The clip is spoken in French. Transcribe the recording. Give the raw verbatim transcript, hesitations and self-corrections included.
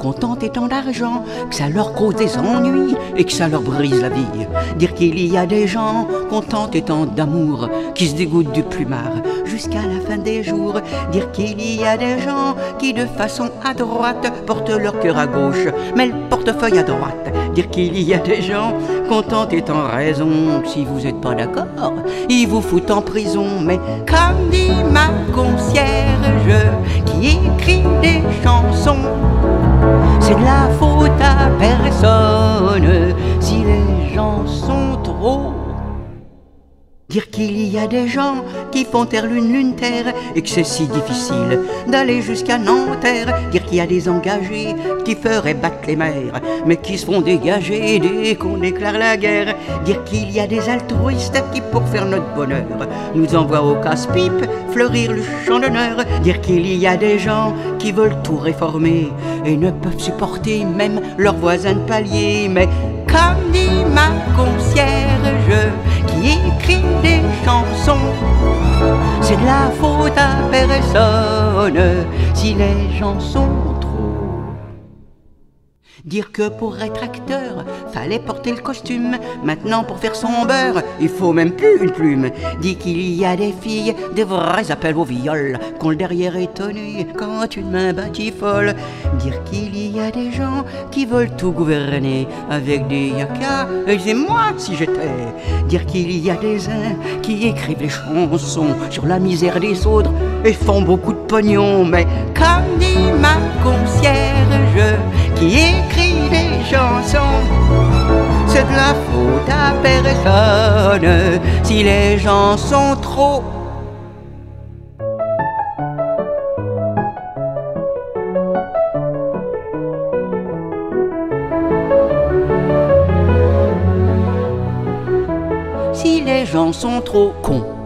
tant et tant d'argent, que ça leur cause des ennuis et que ça leur brise la vie. Dire qu'il y a des gens contents et tant d'amour qui se dégoûtent du plumard jusqu'à la fin des jours. Dire qu'il y a des gens qui de façon à droite portent leur cœur à gauche mais le portefeuille à droite. Dire qu'il y a des gens contents et en raison, que si vous n'êtes pas d'accord, ils vous foutent en prison. Mais comme dit ma concierge qui écrit des chansons, c'est de la faute à personne si les gens sont trop. Dire qu'il y a des gens qui font terre lune, lune terre, et que c'est si difficile d'aller jusqu'à Nanterre. Dire qu'il y a des engagés qui feraient battre les mers, mais qui se font dégager dès qu'on déclare la guerre. Dire qu'il y a des altruistes qui, pour faire notre bonheur, nous envoient au casse-pipe fleurir le champ d'honneur. Dire qu'il y a des gens qui veulent tout réformer et ne peuvent supporter même leurs voisins de palier. Mais comme dit ma concierge qui écrit des chansons, c'est de la faute à personne si les gens sont trop. Dire que pour être acteur, fallait porter le costume. Maintenant pour faire son beurre, il faut même plus une plume. Dit qu'il y a des filles, des vrais appels au viol, qu'on le derrière étonné quand une main batifole. Dire qu'il y a des gens qui veulent tout gouverner avec des yakas, et c'est moi si j'étais. Dire qu'il y a des uns qui écrivent des chansons sur la misère des autres et font beaucoup de pognon. Mais comme dit ma concierge qui écrit des chansons, c'est de la faute à personne si les gens sont trop. Si les gens sont trop cons.